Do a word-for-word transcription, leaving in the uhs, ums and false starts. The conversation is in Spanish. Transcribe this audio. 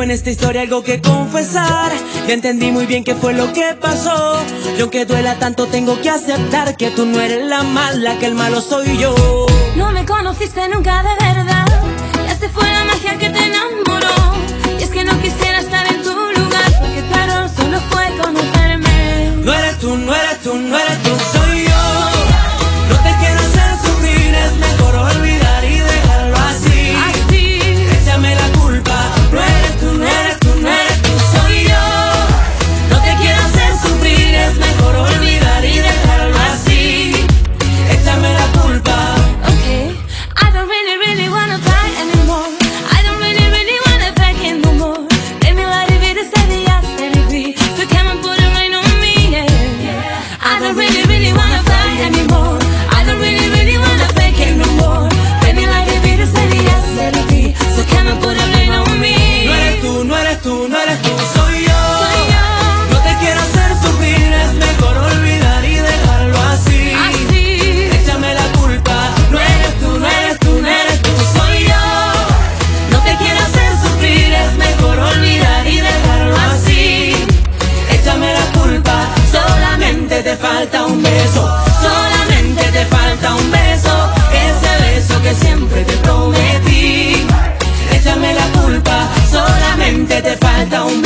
Tengo en esta historia algo que confesar. Ya entendí muy bien qué fue lo que pasó. Y aunque duela tanto tengo que aceptar que tú no eres la mala, que el malo soy yo. No me conociste nunca de verdad. Ya se fue la magia que te enamoró. Y es que no quisiera estar en tu lugar, porque claro, solo fue conocerme. No eres tú, no eres tú, no eres tú, soy yo. No te quiero hacer sufrir, es mejor olvidar y dejarlo así. Así. Échame la culpa. No eres tú, no eres tú, no eres tú, soy yo. No te quiero hacer sufrir, es mejor olvidar y dejarlo así. Échame la culpa. Okay, I don't really, really wanna fight anymore. I don't really, really wanna back in no more. Baby, la vida se día se viví. So come and put a rain on me, yeah. I don't really, really wanna fight anymore. I don't really, really wanna fake it no more. Baby, la vida se día se viví. So come and put a rain on me. No eres tú, no eres tú, no eres tú, soy yo. Soy yo. No te quiero hacer sufrir, es mejor olvidar y dejarlo así. Así. Échame la culpa. No eres tú, no eres tú, no eres tú, soy yo. No te quiero hacer sufrir, es mejor olvidar y dejarlo así. Échame la culpa. Solamente te falta un beso. Solamente te falta un beso. Ese beso que siempre te prometí. Échame la culpa. Solamente te falta un